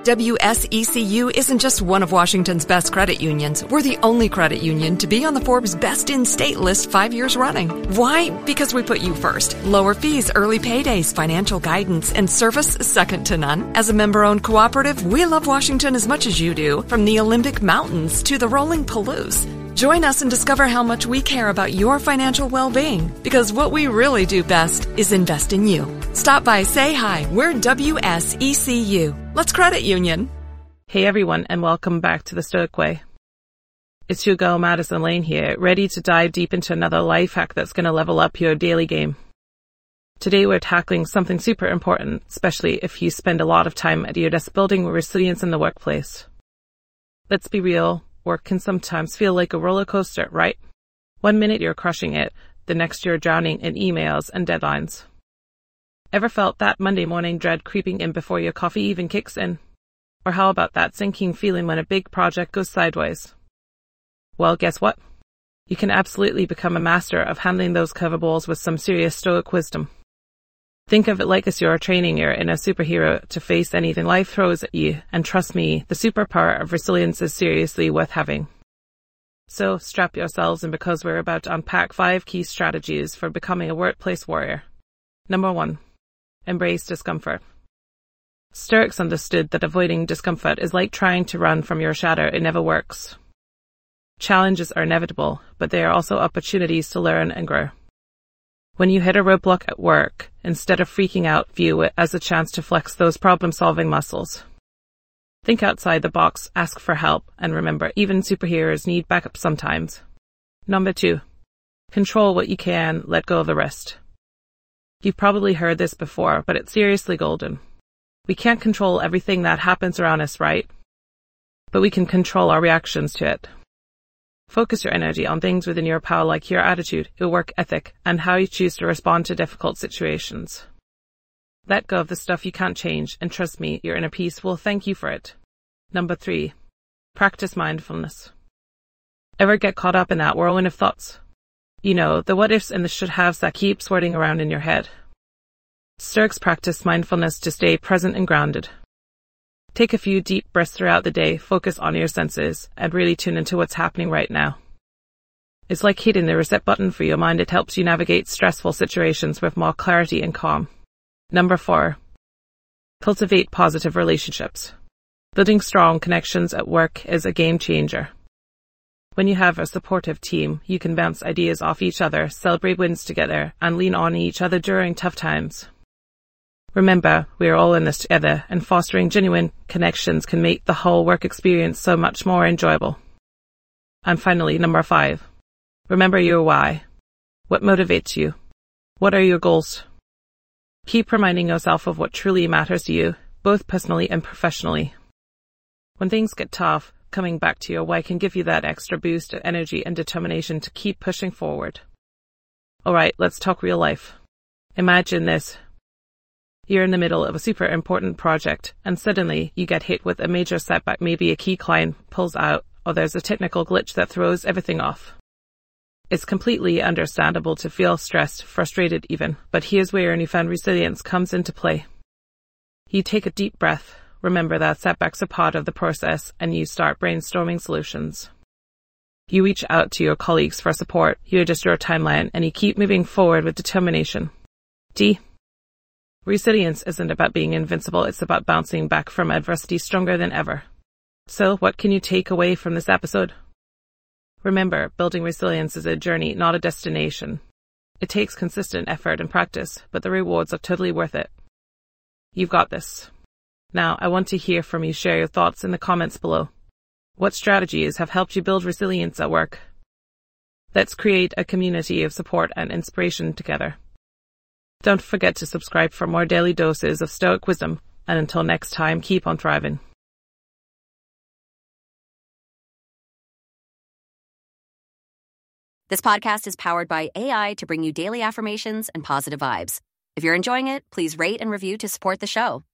WSECU isn't just one of Washington's best credit unions. We're the only credit union to be on the Forbes Best in State list 5 years running. Why? Because we put you first. Lower fees, early paydays, financial guidance, and service second to none. As a member-owned cooperative, we love Washington as much as you do, from the Olympic Mountains to the rolling Palouse. Join us and discover how much we care about your financial well-being, because what we really do best is invest in you. Stop by, say hi. We're WSECU. Let's credit union. Hey everyone, and welcome back to The Stoic Way. It's your girl Madison Lane here, ready to dive deep into another life hack that's going to level up your daily game. Today we're tackling something super important, especially if you spend a lot of time at your desk building resilience in the workplace. Let's be real. Work can sometimes feel like a roller coaster, right? 1 minute you're crushing it, the next you're drowning in emails and deadlines. Ever felt that Monday morning dread creeping in before your coffee even kicks in? Or how about that sinking feeling when a big project goes sideways? Well, guess what? You can absolutely become a master of handling those curveballs with some serious stoic wisdom. Think of it like as you're training your inner superhero to face anything life throws at you, and trust me, the superpower of resilience is seriously worth having. So strap yourselves in, because we're about to unpack 5 key strategies for becoming a workplace warrior. Number 1, embrace discomfort. Stoics understood that avoiding discomfort is like trying to run from your shadow. It never works. Challenges are inevitable, but they are also opportunities to learn and grow. When you hit a roadblock at work, instead of freaking out, view it as a chance to flex those problem-solving muscles. Think outside the box, ask for help, and remember, even superheroes need backup sometimes. Number 2, control what you can, let go of the rest. You've probably heard this before, but it's seriously golden. We can't control everything that happens around us, right? But we can control our reactions to it. Focus your energy on things within your power, like your attitude, your work ethic, and how you choose to respond to difficult situations. Let go of the stuff you can't change, and trust me, your inner peace will thank you for it. Number 3, practice mindfulness. Ever get caught up in that whirlwind of thoughts? You know, the what ifs and the should haves that keep swirling around in your head. Stoics practice mindfulness to stay present and grounded. Take a few deep breaths throughout the day, focus on your senses, and really tune into what's happening right now. It's like hitting the reset button for your mind. It helps you navigate stressful situations with more clarity and calm. Number 4, cultivate positive relationships. Building strong connections at work is a game changer. When you have a supportive team, you can bounce ideas off each other, celebrate wins together, and lean on each other during tough times. Remember, we are all in this together, and fostering genuine connections can make the whole work experience so much more enjoyable. And finally, number 5, remember your why. What motivates you? What are your goals? Keep reminding yourself of what truly matters to you, both personally and professionally. When things get tough, coming back to your why can give you that extra boost of energy and determination to keep pushing forward. Alright, let's talk real life. Imagine this. You're in the middle of a super important project, and suddenly you get hit with a major setback. Maybe a key client pulls out, or there's a technical glitch that throws everything off. It's completely understandable to feel stressed, frustrated even, but here's where your newfound resilience comes into play. You take a deep breath, remember that setbacks are part of the process, and you start brainstorming solutions. You reach out to your colleagues for support, you adjust your timeline, and you keep moving forward with determination. Resilience isn't about being invincible, it's about bouncing back from adversity stronger than ever. So, what can you take away from this episode? Remember, building resilience is a journey, not a destination. It takes consistent effort and practice, but the rewards are totally worth it. You've got this. Now, I want to hear from you. Share your thoughts in the comments below. What strategies have helped you build resilience at work? Let's create a community of support and inspiration together. Don't forget to subscribe for more daily doses of stoic wisdom, and until next time, keep on thriving. This podcast is powered by AI to bring you daily affirmations and positive vibes. If you're enjoying it, please rate and review to support the show.